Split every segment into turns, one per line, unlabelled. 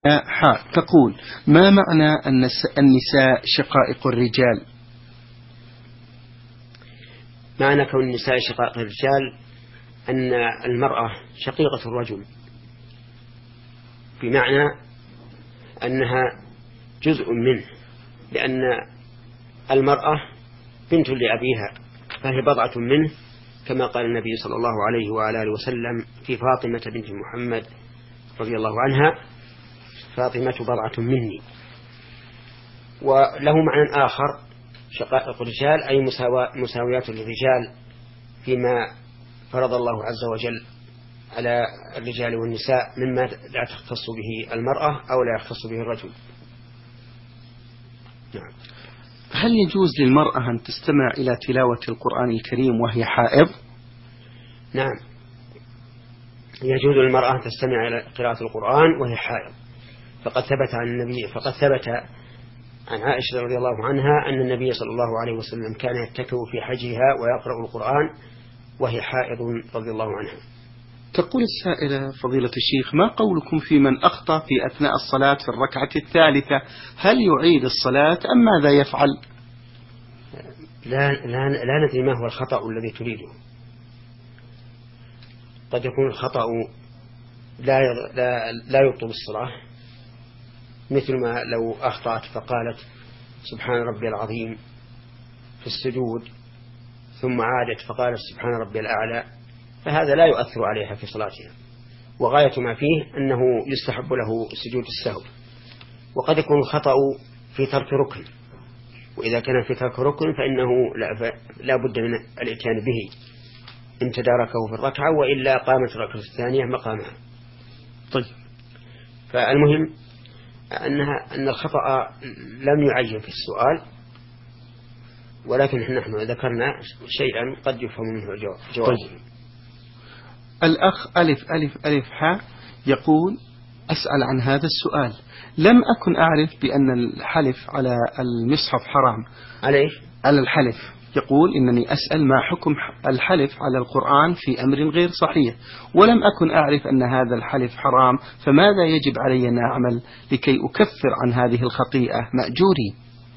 تقول: ما معنى النساء شقائق الرجال؟
معنى كون النساء شقائق الرجال أن المرأة شقيقة الرجل، بمعنى أنها جزء منه، لأن المرأة بنت لأبيها فهي بضعة منه، كما قال النبي صلى الله عليه وعلى آله وسلم في فاطمة بنت محمد رضي الله عنها: فاطمة بضعة مني. وله معنى آخر: شقائق الرجال أي مساويات للرجال فيما فرض الله عز وجل على الرجال والنساء مما لا تختص به المرأة أو لا يختص به الرجل. نعم.
هل يجوز للمرأة أن تستمع إلى تلاوة القرآن الكريم وهي حائض؟
نعم، يجوز للمرأة أن تستمع إلى قراءة القرآن وهي حائض، فقد ثبت عن عائشة رضي الله عنها أن النبي صلى الله عليه وسلم كان يتكئ في حجها ويقرأ القرآن وهي حائض رضي الله عنها.
تقول السائلة: فضيلة الشيخ، ما قولكم في من أخطأ في أثناء الصلاة في الركعة الثالثة؟ هل يعيد الصلاة أم ماذا يفعل؟
لا ندري ما هو الخطأ الذي تريده. قد يكون الخطأ لا يبطل الصلاة، مثل ما لو أخطأت فقالت سبحان ربي العظيم في السجود ثم عادت فقالت سبحان ربي الأعلى، فهذا لا يؤثر عليها في صلاتها، وغاية ما فيه أنه يستحب له سجود السهو. وقد يكون الخطأ في ترك ركن، وإذا كان في ترك ركن فإنه لا بد من الاتيان به إن تداركه في الركعة، وإلا قامت الركعة الثانية مقامها.
طيب،
فالمهم أن الخطأ لم يعين في السؤال، ولكن نحن ذكرنا شيئا قد يفهم منه جوابه.
طيب. الأخ ألف ألف ألف ح يقول: أسأل عن هذا السؤال. لم أكن أعرف بأن الحلف على المصحف حرام. على الحلف. يقول: إنني أسأل ما حكم الحلف على القرآن في أمر غير صحيح، ولم أكن أعرف أن هذا الحلف حرام، فماذا يجب علي أن أعمل لكي أكفر عن هذه الخطيئة مأجوري؟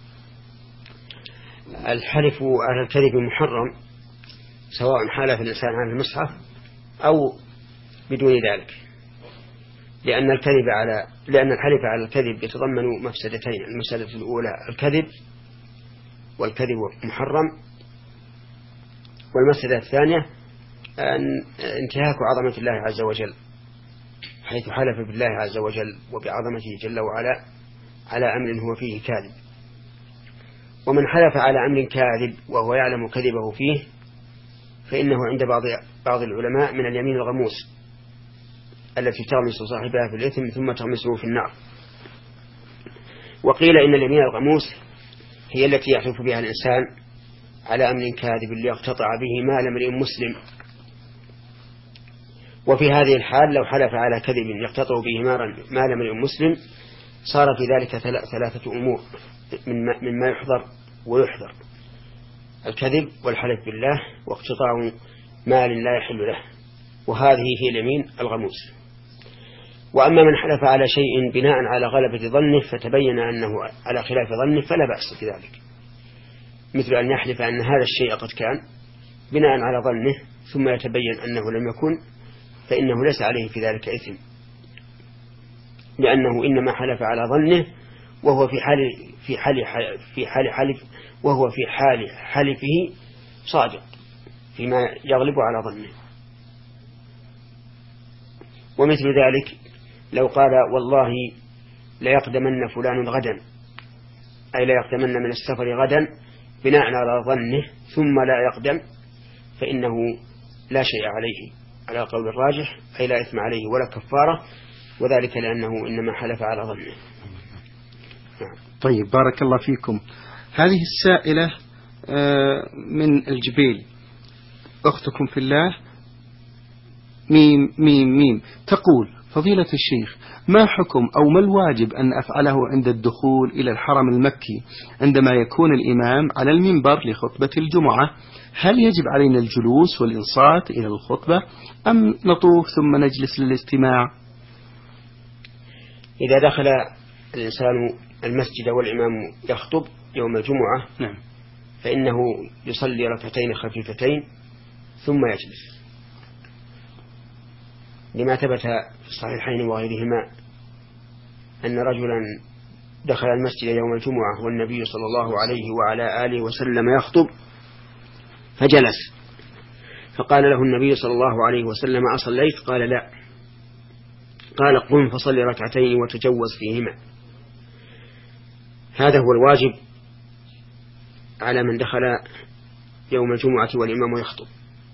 الحلف على الكذب محرم، سواء حلف الإنسان على المصحف أو بدون ذلك، لأن الحلف على الكذب يتضمن مفسدتين: المفسدة الأولى الكذب والكذب محرم، والمفسدة الثانية انتهاك عظمة الله عز وجل، حيث حلف بالله عز وجل وبعظمته جل وعلا على أمر هو فيه كاذب. ومن حلف على أمر كاذب وهو يعلم كذبه فيه فإنه عند بعض العلماء من اليمين الغموس التي تغمس صاحبها في الإثم ثم تغمسه في النار. وقيل إن اليمين الغموس هي التي يحلف بها الإنسان على أمر كاذب ليقتطع به مال امرئ مسلم، وفي هذه الحال لو حلف على كذب يقتطع به مال امرئ مسلم صار في ذلك ثلاثة أمور مما يحضر ويحذر: الكذب والحلف بالله واقتطاع مال لا يحل له، وهذه هي اليمين الغموس. وأما من حلف على شيء بناء على غلبة ظنه فتبين أنه على خلاف ظنه فلا بأس في ذلك، مثل أن يحلف أن هذا الشيء قد كان بناء على ظنه ثم يتبين أنه لم يكن، فإنه ليس عليه في ذلك إثم، لأنه إنما حلف على ظنه وهو في حال حلفه صادق فيما يغلب على ظنه. ومثل ذلك لو قال والله لا يقدمن فلان غدا، أي لا يقدمن من السفر غدا بناء على ظنه ثم لا يقدم، فإنه لا شيء عليه على قول الراجح، أي لا إثم عليه ولا كفارة، وذلك لأنه إنما حلف على ظنه.
طيب، بارك الله فيكم. هذه السائلة من الجبيل، أختكم في الله ميم تقول: فضيلة الشيخ، ما حكم أو ما الواجب أن أفعله عند الدخول إلى الحرم المكي عندما يكون الإمام على المنبر لخطبة الجمعة؟ هل يجب علينا الجلوس والإنصات إلى الخطبة أم نطوف ثم نجلس للاستماع؟
إذا دخل الإنسان المسجد والإمام يخطب يوم الجمعة
نعم.
فإنه يصلي ركعتين خفيفتين ثم يجلس، لما ثبت في الصحيحين وغيرهما أن رجلا دخل المسجد يوم الجمعة والنبي صلى الله عليه وعلى آله وسلم يخطب فجلس، فقال له النبي صلى الله عليه وسلم: أصليت؟ قال: لا. قال: قم فصل ركعتين وتجوز فيهما. هذا هو الواجب على من دخل يوم الجمعة والإمام يخطب،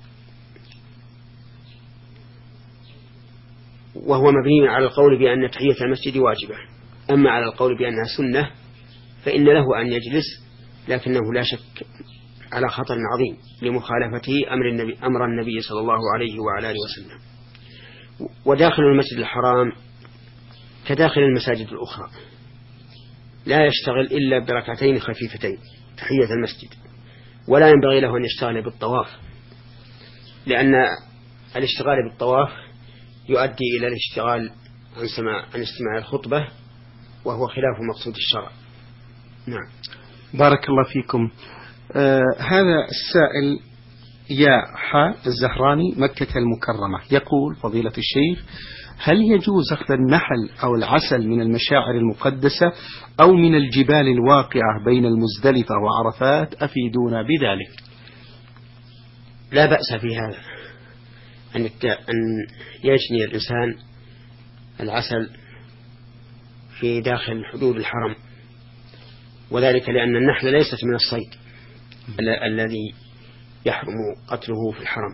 وهو مبني على القول بأن تحية المسجد واجبة. أما على القول بأنها سنة فإن له أن يجلس، لكنه لا شك على خطر عظيم لمخالفته أمر النبي صلى الله عليه وعلى آله وسلم. وداخل المسجد الحرام كداخل المساجد الأخرى لا يشتغل إلا بركعتين خفيفتين تحية المسجد، ولا ينبغي له أن يشتغل بالطواف، لأن الاشتغال بالطواف يؤدي إلى الاشتغال عن استماع الخطبة، وهو خلاف مقصود الشرع. نعم.
بارك الله فيكم. هذا السائل يا الزهراني مكة المكرمة يقول: فضيلة الشيخ، هل يجوز أخذ النحل أو العسل من المشاعر المقدسة أو من الجبال الواقعة بين المزدلفة وعرفات؟ أفيدونا بذلك.
لا بأس في هذا أن يجني الإنسان العسل في داخل حدود الحرم، وذلك لأن النحل ليست من الصيد الذي يحرم قتله في الحرم،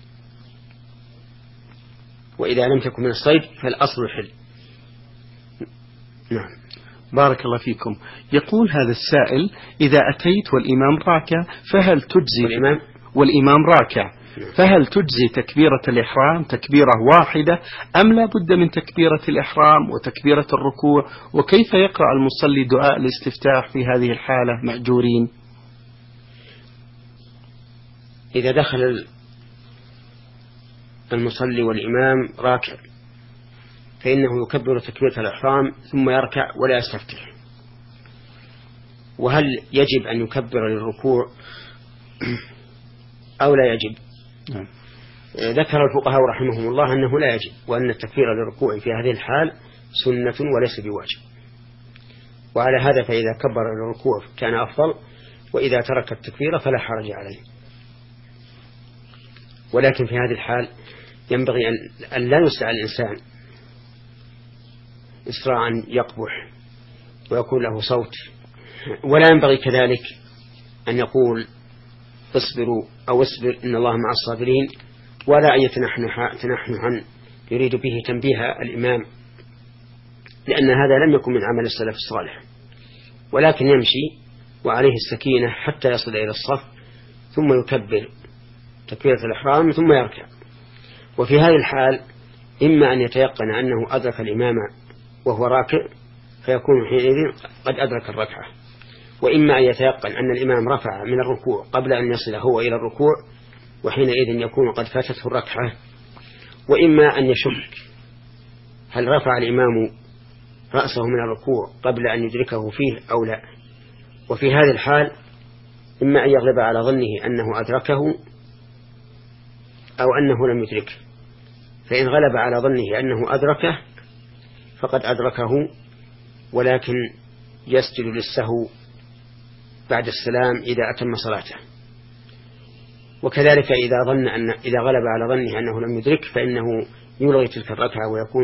وإذا لم تكن من الصيد فالأصل الحل. نعم.
بارك الله فيكم. يقول هذا السائل: إذا أتيت والإمام راكع فهل تجزي والإمام راكع فهل تجزي تكبيرة الإحرام تكبيرة واحدة أم لا بد من تكبيرة الإحرام وتكبيرة الركوع؟ وكيف يقرأ المصلي دعاء الاستفتاح في هذه الحالة مأجورين؟
إذا دخل المصلي والإمام راكع فإنه يكبر تكبيرة الإحرام ثم يركع ولا يستفتح. وهل يجب أن يكبر للركوع أو لا يجب؟ ذكر الفقهاء رحمهم الله أنه لا يجب، وأن التكبير للركوع في هذه الحال سنة وليس بواجب. وعلى هذا فإذا كبر للركوع كان أفضل، وإذا ترك التكبير فلا حرج عليه. ولكن في هذه الحال ينبغي أن لا يسرع الإنسان إسراعا يقبح ويكون له صوت، ولا ينبغي كذلك أن يقول اصبروا أو اصبر إن الله مع الصابرين، ولا أن يتنحنحا يريد به تنبيه الإمام، لأن هذا لم يكن من عمل السلف الصالح، ولكن يمشي وعليه السكينة حتى يصل إلى الصف ثم يكبر تكبيرة الإحرام ثم يركع. وفي هذه الحال إما أن يتيقن أنه أدرك الإمام وهو راكع فيكون حينئذ قد أدرك الركعة، وإما أن يتيقن أن الإمام رفع من الركوع قبل أن يصل هو إلى الركوع وحينئذ يكون قد فاتته الركعة، وإما أن يشك هل رفع الإمام رأسه من الركوع قبل أن يدركه فيه أو لا. وفي هذه الحال إما أن يغلب على ظنه أنه أدركه أو أنه لم يدركه، فإن غلب على ظنه أنه أدركه فقد أدركه، ولكن يسجد للسهو بعد السلام إذا أتم صلاته. وكذلك إذا غلب على ظنه أنه لم يدرك فإنه يلغي تلك الركعة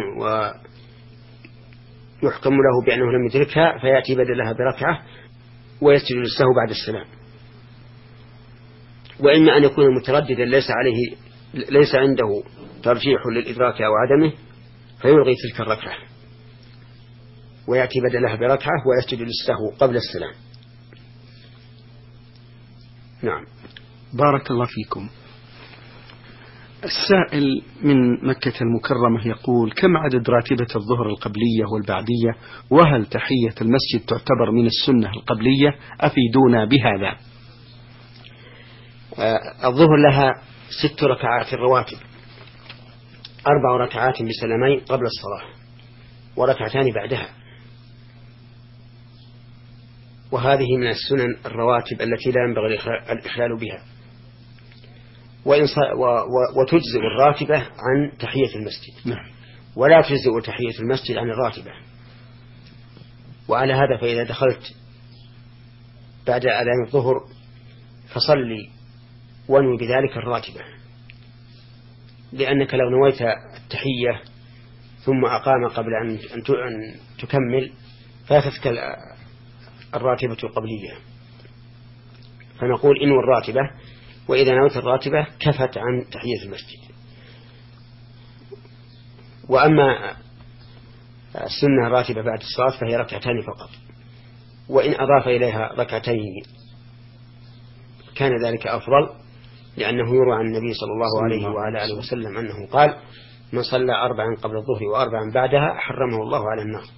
ويحكم له بأنه لم يدركها، فيأتي بدلها بركعة ويسجد للسهو بعد السلام. وإما أن يكون مترددا ليس عنده ترجيح للإدراك أو عدمه فيلغي تلك الركعة ويأتي بدلها بركعة ويسجد للسهو قبل السلام. نعم.
بارك الله فيكم. السائل من مكة المكرمة يقول: كم عدد راتبة الظهر القبلية والبعدية؟ وهل تحية المسجد تعتبر من السنة القبلية؟ أفيدونا بهذا.
الظهر لها 6 ركعات رواتب، 4 ركعات بسلامين قبل الصلاة، وركعتان بعدها. وهذه من السنن الرواتب التي لا ينبغي الإخلال بها. وتجزئ الراتبة عن تحية المسجد، ولا تجزئ تحية المسجد عن الراتبة. وعلى هذا فإذا دخلت بعد أذان الظهر فصلي وانوي بذلك الراتبة، لأنك لو نويت التحية ثم أقام قبل أن تكمل فاتتك الراتبة القبلية. فنقول إنوي الراتبة، وإذا نويت الراتبة كفت عن تحية المسجد. وأما السنة الراتبة بعد الصلاة فهي ركعتان فقط، وإن أضاف إليها ركعتين كان ذلك أفضل، لأنه يروى عن النبي صلى الله عليه وعلى آله وسلم أنه قال: من صلى 4 قبل الظهر و4 بعدها حرمه الله على النار.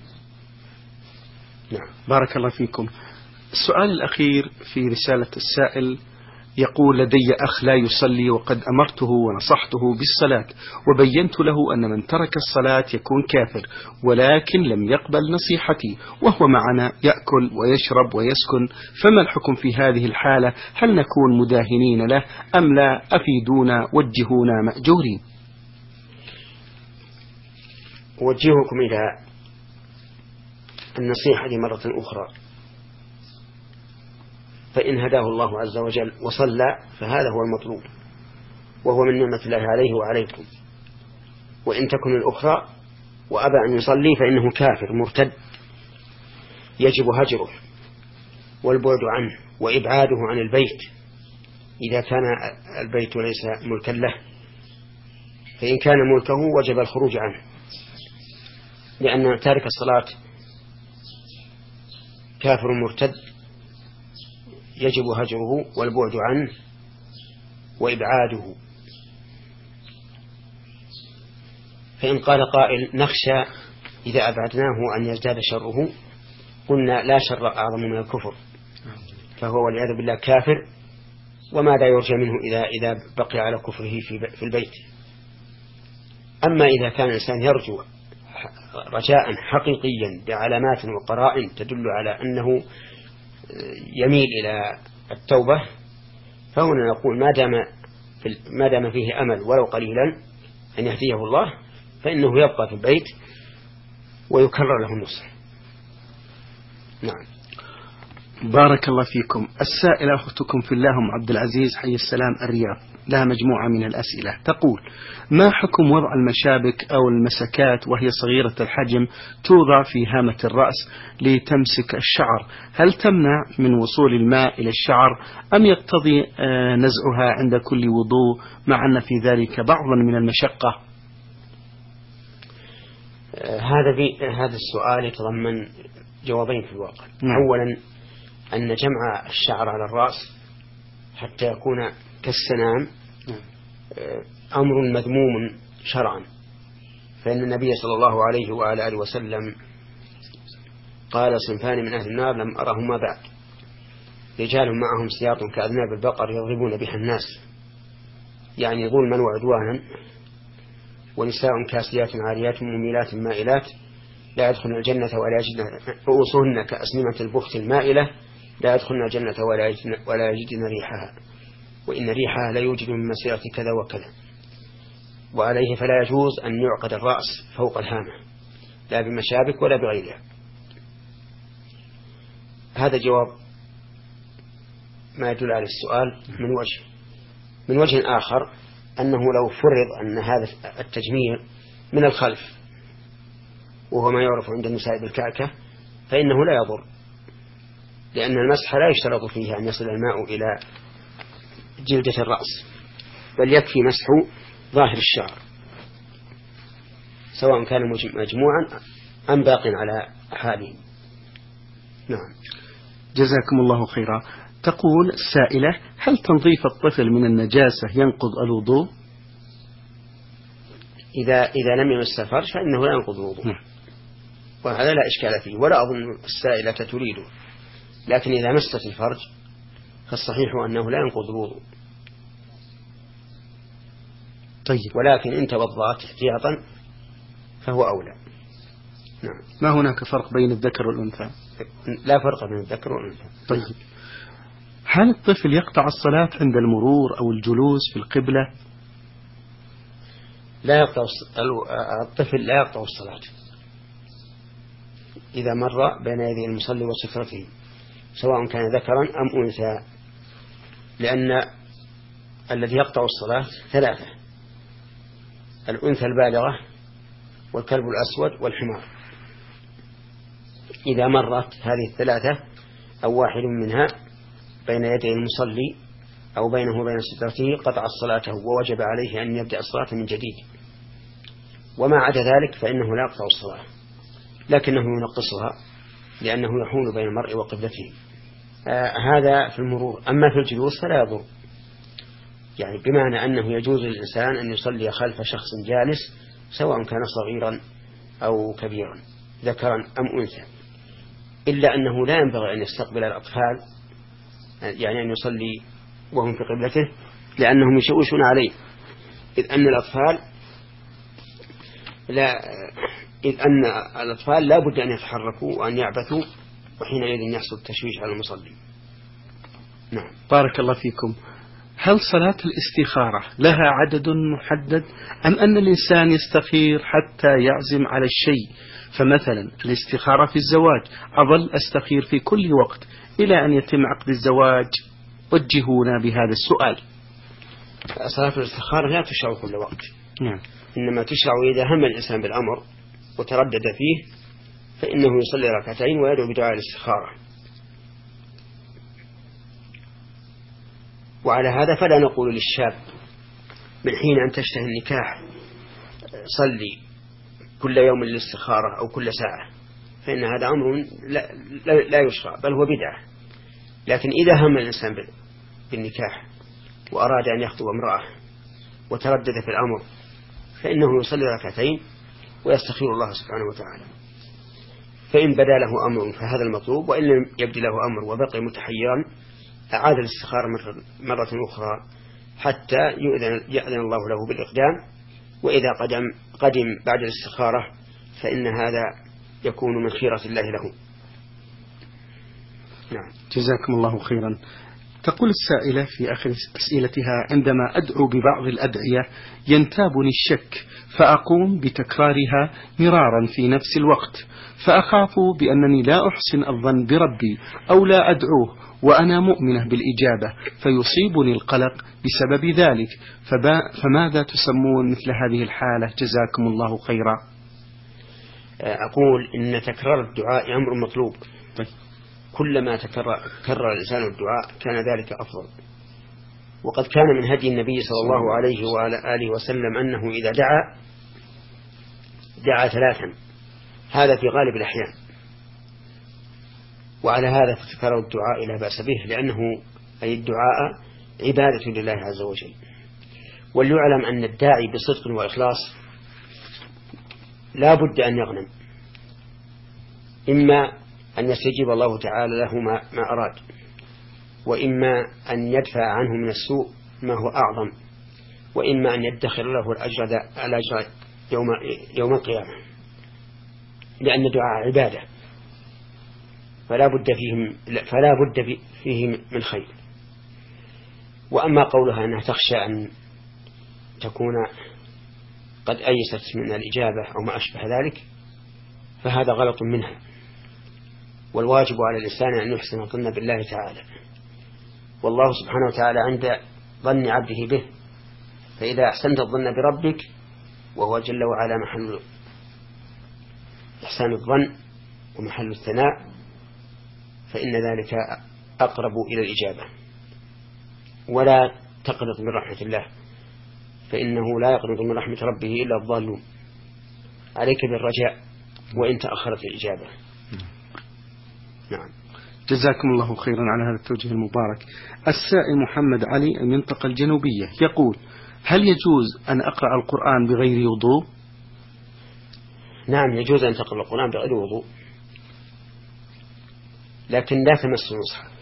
نعم. بارك الله فيكم. السؤال الأخير في رسالة السائل يقول: لدي أخ لا يصلي، وقد أمرته ونصحته بالصلاة، وبينت له أن من ترك الصلاة يكون كافر، ولكن لم يقبل نصيحتي، وهو معنا يأكل ويشرب ويسكن، فما الحكم في هذه الحالة؟ هل نكون مداهنين له أم لا؟ أفيدونا وجهونا مأجورين.
أوجهكم إلى النصيحة مرة أخرى، فإن هداه الله عز وجل وصلى فهذا هو المطلوب، وهو من نعمة الله عليه وعليكم. وإن تكن الأخرى وأبى أن يصلي فإنه كافر مرتد، يجب هجره والبعد عنه وإبعاده عن البيت إذا كان البيت ليس ملكا له، فإن كان ملكه وجب الخروج عنه، لأن تارك الصلاة كافر مرتد يجب هجره والبعد عنه وإبعاده. فإن قال قائل: نخشى إذا أبعدناه أن يزداد شره، قلنا: لا شر أعظم من الكفر، فهو والعياذ بالله كافر، وماذا يرجى منه إذا بقي على كفره في البيت. أما إذا كان الإنسان يرجو رجاء حقيقيا بعلامات وقرائن تدل على أنه يميل إلى التوبة، فهنا نقول ما دام فيه أمل ولو قليلا أن يهديه الله، فإنه يبقى في البيت ويكرر له النصح. نعم.
بارك الله فيكم. السائلة أختكم في الله عبد العزيز حي السلام الرياض لها مجموعة من الأسئلة، تقول: ما حكم وضع المشابك أو المسكات وهي صغيرة الحجم توضع في هامة الرأس لتمسك الشعر؟ هل تمنع من وصول الماء إلى الشعر أم يقتضي نزعها عند كل وضوء، مع أن في ذلك بعضا من المشقة؟
هذا السؤال يتضمن جوابين في الواقع. أولا أن جمع الشعر على الرأس حتى يكون كالسنام أمر مذموم شرعا، فإن النبي صلى الله عليه وعلى آله وسلم قال: صنفان من أهل النار لم أرهما بعد، رجال معهم سياط كأذناب البقر يضربون بها الناس، يعني ظلما وعدوانا، ونساء كاسيات عاريات مميلات مائلات لا يدخلن الجنة ولا يجدن رؤوسهن كأسنمة البخت المائلة لا يدخلن الجنة ولا يجدن ريحها، وإن ريحها لا يوجد من مسيرة كذا وكذا. وعليه فلا يجوز أن يعقد الرأس فوق الهامة، لا بمشابك ولا بغيرها. هذا جواب ما يدل على السؤال من وجه آخر، أنه لو فرض أن هذا التجميل من الخلف وهو ما يعرف عند النساء بالكعكة فإنه لا يضر، لأن المسح لا يشترط فيه أن يصل الماء إلى جلدة الرأس، بل يكفي مسح ظاهر الشعر سواء كان مجموعا أم باق على حاله. نعم.
جزاكم الله خيرا. تقول السائلة: هل تنظيف الطفل من النجاسة ينقض الوضوء؟
إذا لم يمس الفرج فإنه لا ينقض الوضوء، وهذا لا إشكال فيه، ولا أظن السائلة تريده. لكن إذا مست الفرج فالصحيح أنه لا ينقض الوضوء.
طيب.
ولكن إن توضأت احتياطا فهو أولى. نعم.
ما هناك فرق بين الذكر والأنثى؟
لا فرق بين الذكر والأنثى.
طيب، هل الطفل يقطع الصلاة عند المرور أو الجلوس في القبلة؟
لا يقطع الطفل لا يقطع الصلاة إذا مر بين يدي المصلي وسترته، سواء كان ذكرا أم أنثى، لأن الذي يقطع الصلاة ثلاثة: الأنثى البالغة والكلب الأسود والحمار. إذا مرت هذه الثلاثة أو واحد منها بين يدي المصلي أو بينه وبين سترته قطع صلاته، ووجب عليه أن يبدأ الصلاة من جديد. وما عدا ذلك فإنه لا يقطع الصلاة، لكنه ينقصها لأنه يحول بين المرء وقبلته. هذا في المرور. أما في الجلوس فلا يضر، يعني بمعنى أنه يجوز للإنسان أن يصلي خلف شخص جالس سواء كان صغيرا أو كبيرا، ذكرا أم أنثى، إلا أنه لا ينبغي أن يستقبل الأطفال، يعني أن يصلي وهم في قبلته، لأنهم يشوشون عليه، إذ أن الأطفال لا بد أن يتحركوا وأن يعبثوا، وحينئذ يحصل التشويش على المصلي. نعم.
بارك الله فيكم. هل صلاة الاستخارة لها عدد محدد، أم أن الإنسان يستخير حتى يعزم على الشيء؟ فمثلا الاستخارة في الزواج أظل أستخير في كل وقت إلى أن يتم عقد الزواج، وجهونا بهذا السؤال.
صلاة الاستخارة لا تشرع كل وقت.
نعم.
إنما تشرع إذا هم الإنسان بالأمر وتردد فيه، فإنه يصلي ركعتين ويدعو بدعاء الاستخارة. وعلى هذا فلا نقول للشاب من حين أن تشتهي النكاح صلي كل يوم للاستخارة أو كل ساعة، فإن هذا أمر لا يشرع، بل هو بدعة. لكن إذا هم الإنسان بالنكاح وأراد أن يخطب امرأة وتردد في الأمر، فإنه يصلي ركعتين ويستخير الله سبحانه وتعالى. فإن بدا له أمر فهذا المطلوب، وإن لم يبدي له أمر وبقي متحيرا أعاد الاستخارة مرة أخرى حتى يأذن الله له بالإقدام. وإذا قدم بعد الاستخارة فإن هذا يكون من خيرة الله له. نعم.
جزاكم الله خيرا. تقول السائلة في آخر أسئلتها: عندما أدعو ببعض الأدعية ينتابني الشك، فأقوم بتكرارها مرارا في نفس الوقت، فأخاف بأنني لا أحسن الظن بربي أو لا أدعوه وأنا مؤمنة بالإجابة، فيصيبني القلق بسبب ذلك، فماذا تسمون مثل هذه الحالة؟ جزاكم الله خيرا.
أقول إن تكرار الدعاء أمر مطلوب. كلما كرر الإنسان الدعاء كان ذلك أفضل. وقد كان من هدي النبي صلى الله عليه وعلى آله وسلم أنه إذا دعا ثلاثا، هذا في غالب الأحيان. وعلى هذا فتكرر الدعاء لا بأس به، لأنه أي الدعاء عبادة لله عز وجل. وليعلم أن الداعي بصدق وإخلاص لا بد أن يغنم، إما أن يستجيب الله تعالى له ما أراد، وإما أن يدفع عنه من السوء ما هو أعظم، وإما أن يدخر له الأجر يوم القيامة، لأن الدعاء عبادة فلا بد فيه من خير. وأما قولها أنها تخشى أن تكون قد أيست من الإجابة أو ما أشبه ذلك، فهذا غلط منها. والواجب على الإنسان أن يحسن الظن بالله تعالى، والله سبحانه وتعالى عند ظن عبده به. فإذا أحسنت الظن بربك، وهو جل وعلا محل إحسان الظن ومحل الثناء، فإن ذلك أقرب إلى الإجابة. ولا تقنط من رحمة الله، فإنه لا يقنط من رحمة ربه إلا الضالون. عليك بالرجاء وإن تأخرت الإجابة. نعم.
جزاكم الله خيرا على هذا التوجيه المبارك. السائل محمد علي، المنطقة الجنوبية، يقول: هل يجوز أن أقرأ القرآن بغير وضوء؟
نعم، يجوز أن تقرأ القرآن بغير وضوء، لكن لا تمس المصحف.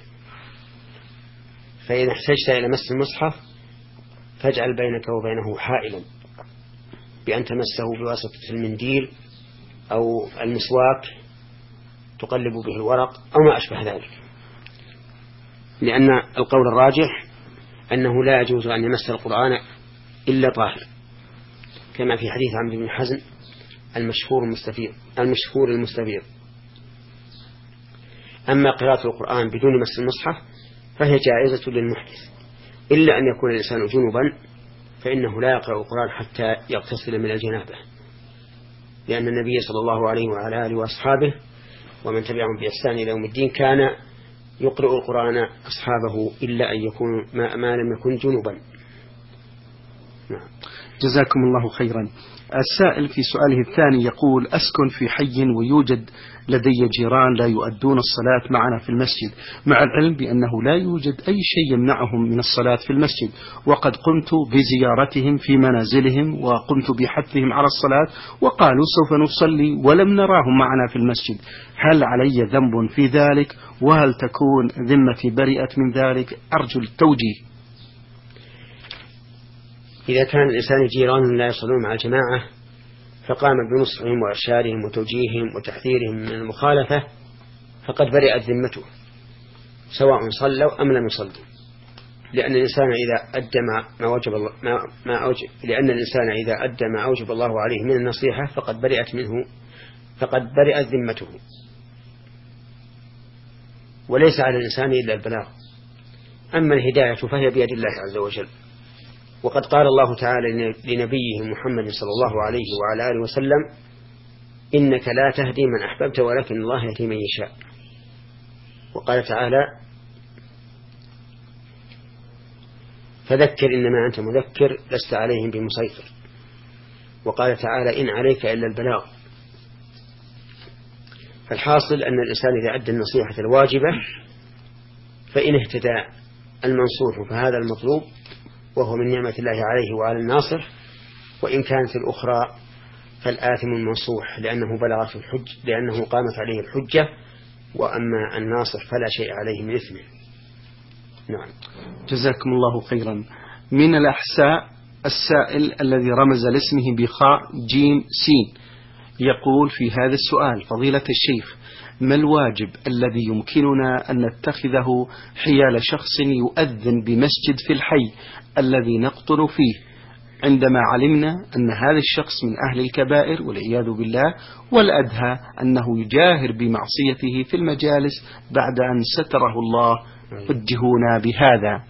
فإذا احتجت إلى مس المصحف فاجعل بينك وبينه حائلا بأن تمسه بواسطة المنديل أو المسواك تقلب به الورق أو ما أشبه ذلك، لأن القول الراجح أنه لا يجوز أن يمس القرآن إلا طاهر، كما في حديث عمرو بن حزم المشهور المستفيض. أما قراءة القرآن بدون مس المصحف فهي جائزة للمحدث، إلا أن يكون الإنسان جنبا فإنه لا يقرأ القرآن حتى يغتسل من الجنابة، لأن النبي صلى الله عليه وعلى آله وأصحابه ومن تبعهم بإحسان إلى يوم الدين كان يقرأ القرآن أصحابه إلا أن يكون ما لم يكن جنبا.
نعم. جزاكم الله خيرا. السائل في سؤاله الثاني يقول: أسكن في حي ويوجد لدي جيران لا يؤدون الصلاة معنا في المسجد، مع العلم بأنه لا يوجد أي شيء يمنعهم من الصلاة في المسجد، وقد قمت بزيارتهم في منازلهم وقمت بحثهم على الصلاة وقالوا سوف نصلي ولم نراهم معنا في المسجد، هل علي ذنب في ذلك؟ وهل تكون ذمتي برئت من ذلك؟ أرجو التوجيه.
إذا كان الإنسان جيران لا يصلون مع الجماعة فقام بنصحهم وإرشادهم وتوجيههم وتحذيرهم من المخالفة فقد برئت ذمته سواء صلوا أم لم يصلوا، لأن الإنسان إذا أدى إذا أدى ما أوجب الله عليه من النصيحة فقد برئت ذمته، وليس على الإنسان إلا البلاغ. أما الهداية فهي بيد الله عز وجل، وقد قال الله تعالى لنبيه محمد صلى الله عليه وعلى آله وسلم: إنك لا تهدي من أحببت ولكن الله يهدي من يشاء. وقال تعالى: فذكر إنما أنت مذكر لست عليهم بمسيطر. وقال تعالى: إن عليك إلا البلاغ. فالحاصل أن الإنسان إذا أدى النصيحة الواجبة فإن اهتدى المنصوح فهذا المطلوب، وهو من نعمة الله عليه وعلى الناصح، وإن كانت الأخرى فالآثم المنصوح لأنه قامت عليه الحجة، وأما الناصح فلا شيء عليه من إثمه. نعم.
جزاكم الله خيرا. من الأحساء السائل الذي رمز لاسمه بخاء جيم سين يقول في هذا السؤال: فضيلة الشيخ، ما الواجب الذي يمكننا أن نتخذه حيال شخص يؤذن بمسجد في الحي الذي نقطن فيه، عندما علمنا أن هذا الشخص من أهل الكبائر والعياذ بالله، والأدهى أنه يجاهر بمعصيته في المجالس بعد أن ستره الله؟ وجهونا بهذا.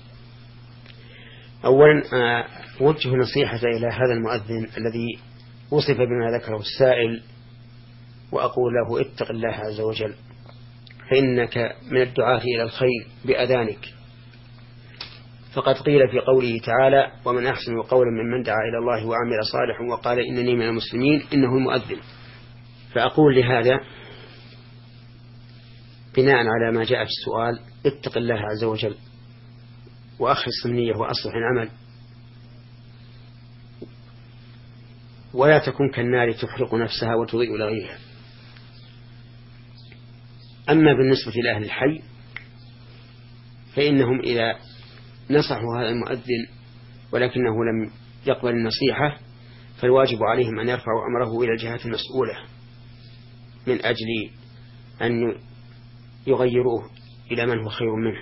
أولا وجه نصيحة إلى هذا المؤذن الذي وصف بما ذكره السائل، وأقول له: اتق الله عز وجل، فإنك من الدعاة إلى الخير بأذانك، فقد قيل في قوله تعالى: ومن أحسن قولا ممن دعا إلى الله وعمل صالحا وقال إنني من المسلمين، إنه المؤذن. فأقول لهذا بناء على ما جاء في السؤال: اتق الله عز وجل وأخلص النية وأصلح العمل، ولا تكن كالنار تحرق نفسها وتضيء لغيرها. أما بالنسبة لأهل الحي فإنهم إذا نصحوا هذا المؤذن ولكنه لم يقبل النصيحة فالواجب عليهم أن يرفعوا أمره إلى الجهات المسؤولة من أجل أن يغيروه إلى من هو خير منه،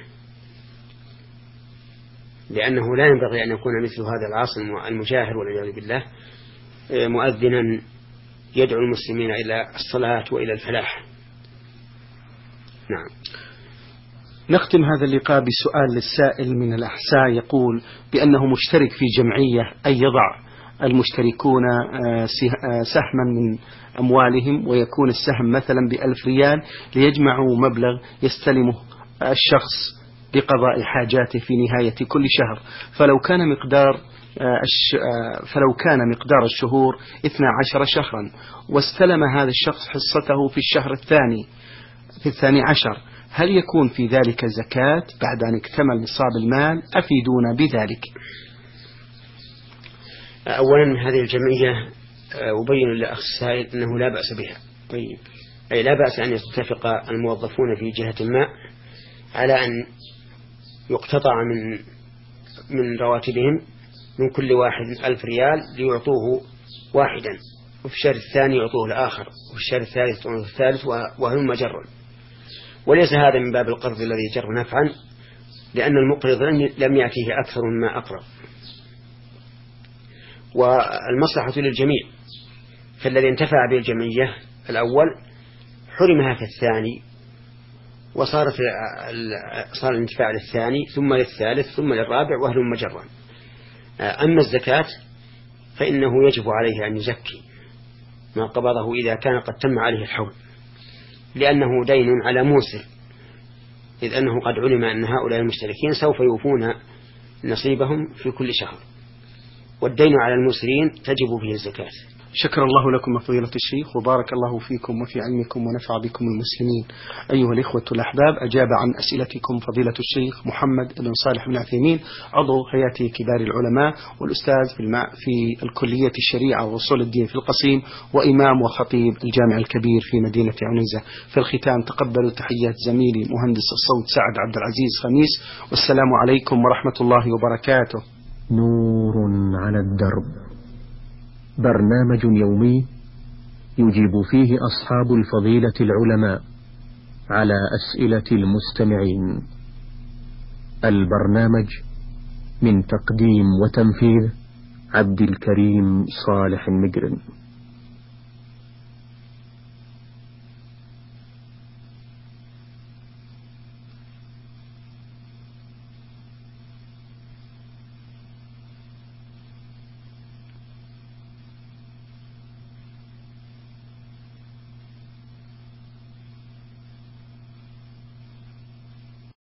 لأنه لا ينبغي أن يكون مثل هذا العاصي المجاهر والعياذ بالله مؤذنا يدعو المسلمين إلى الصلاة وإلى الفلاح. نعم.
نختم هذا اللقاء بسؤال للسائل من الأحساء يقول بأنه مشترك في جمعية، أي يضع المشتركون سهما من أموالهم، ويكون السهم مثلا ب1000 ريال ليجمعوا مبلغ يستلمه الشخص لقضاء حاجاته في نهاية كل شهر، فلو كان مقدار الشهور 12 شهرا، واستلم هذا الشخص حصته في الشهر الثاني في 12، هل يكون في ذلك زكاة بعد أن اكتمل نصاب المال؟ أفيدونا بذلك.
أولا هذه الجمعية أبين للأخ السائل أنه لا بأس بها، أي لا بأس أن يتفق الموظفون في جهة ما على أن يقتطع من رواتبهم من كل واحد 1000 ريال ليعطوه واحدا وفي الشهر الثاني يعطوه الآخر، وفي الشهر الثالث يعطوه الثالث، وهلم جرا. وليس هذا من باب القرض الذي جر نفعا، لأن المقرض لم يأتيه أكثر مما أقرض، والمصلحة للجميع. فالذي انتفع بالجمعية الأول حرمها في الثاني، صار الانتفاع للثاني ثم للثالث ثم للرابع، وهلم جرا. أما الزكاة فإنه يجب عليه أن يزكي ما قبضه إذا كان قد تم عليه الحول، لأنه دين على موسر، إذ أنه قد علم أن هؤلاء المشتركين سوف يوفون نصيبهم في كل شهر، والدين على الموسرين تجب به الزكاة.
شكر الله لكم فضيلة الشيخ، وبارك الله فيكم وفي علمكم ونفع بكم المسلمين. أيها الإخوة الأحباب، أجاب عن أسئلتكم فضيلة الشيخ محمد بن صالح بن عثيمين، عضو هيئة كبار العلماء والأستاذ في الكلية الشريعة وأصول الدين في القصيم، وإمام وخطيب الجامع الكبير في مدينة عنيزة. في الختام تقبلوا تحيات زميلي مهندس الصوت سعد عبد العزيز خميس، والسلام عليكم ورحمة الله وبركاته.
نور على الدرب، برنامج يومي يجيب فيه أصحاب الفضيلة العلماء على أسئلة المستمعين. البرنامج من تقديم وتنفيذ عبد الكريم صالح المجرم.